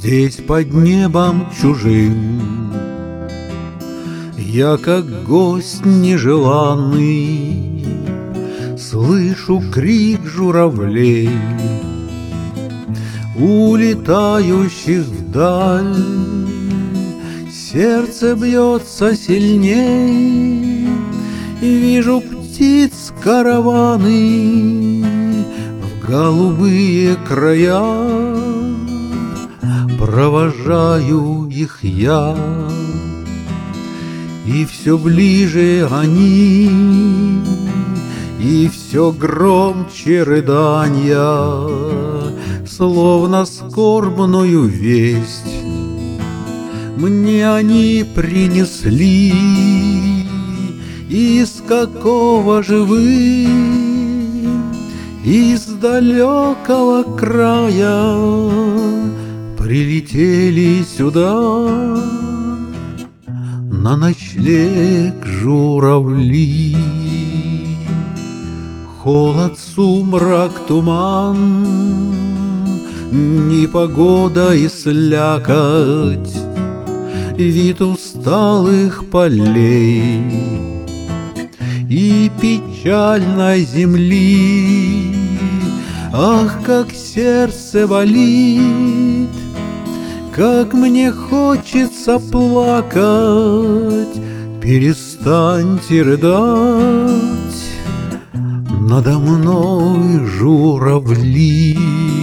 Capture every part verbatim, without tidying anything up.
Здесь под небом чужим я, как гость нежеланный, слышу крик журавлей, улетающих вдаль. Сердце бьется сильней, и вижу птиц караваны в голубые края. Провожаю их я, и все ближе они, и все громче рыдания, словно скорбную весть мне они принесли. Из какого же вы, из далекого края прилетели сюда на ночлег журавли? Холод, сумрак, туман, непогода и слякоть, вид усталых полей и печальной земли. Ах, как сердце болит, как мне хочется плакать. Перестаньте рыдать, надо мной журавли.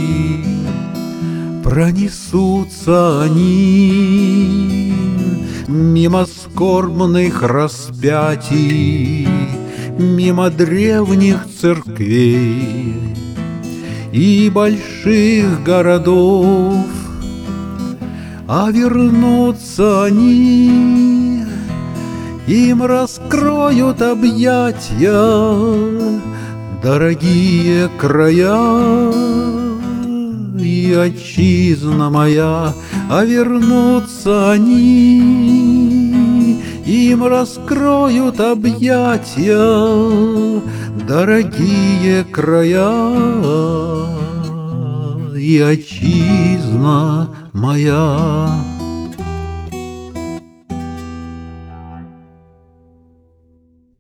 Пронесутся они мимо скорбных распятий, мимо древних церквей и больших городов. А вернутся они, им раскроют объятья дорогие края и отчизна моя. А вернутся они, им раскроют объятья дорогие края и отчизна моя.